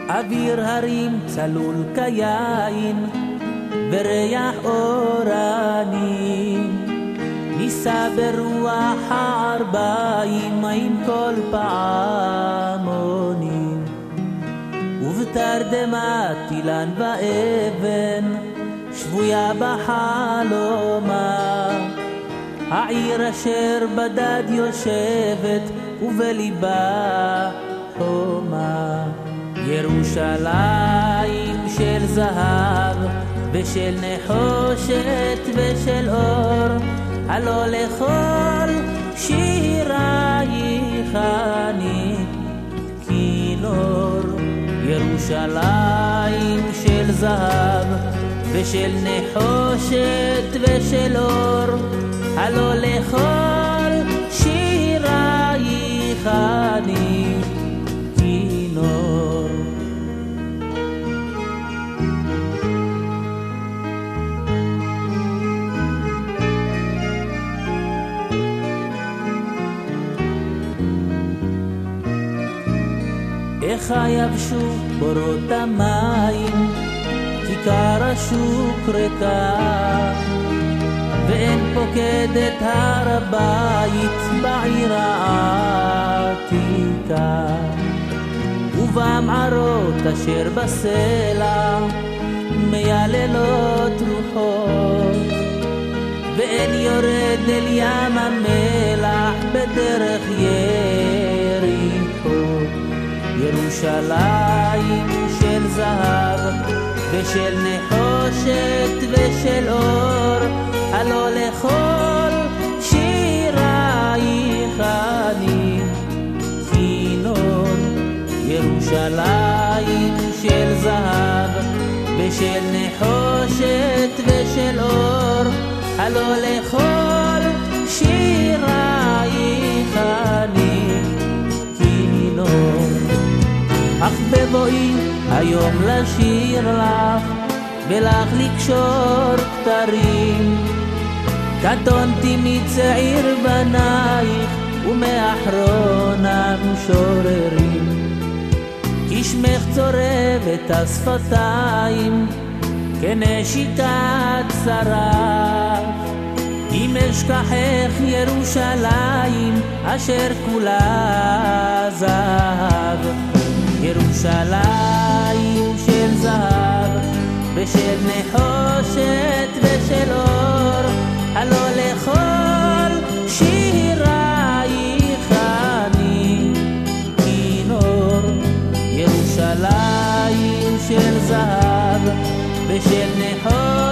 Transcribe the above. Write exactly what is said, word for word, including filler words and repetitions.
אוויר הרים צלול כיין וריח אורני, נישא ברוח הערביים עם כל פעמונים, ובתרדמת אילן ואבן שבויה בחלומה, העיר אשר בדד יושבת ובליבה חומה. ירושלים של זהב ושל נחושת ושל אור, הלא לכל שירייך אני כינור. ירושלים של זהב ושל נחושת ושל אור, הלא לכל שירייך אני כינור. איך יבשו בורות המים, כיכר השוק ריקה, ואין פוקד את הר הבית בעיר העתיקה. ובמערות אשר בסלע מייללות רוחות, ואין יורד אל ים המלח בדרך יריחו. ירושלים של זהב ושל נחושת ושל אור, הלא לכל שירייך אני כינור. ירושלים של זהב ושל נחושת ושל אור, הלא לכל שירייך אני כינור. אך בבואי היום לשיר לך ולך לקשור כתרים, קטונתי מצעיר בנייך ומאחרון המשוררים, כי שמך צורב את השפתיים כנשיקת שרף. אם אשכחך ירושלים אשר כולה זהב. ירושלים של זהב ושל נחושת ושל אור, הלא לכל שירייך אני כינור. ירושלים של זהב ושל נחושת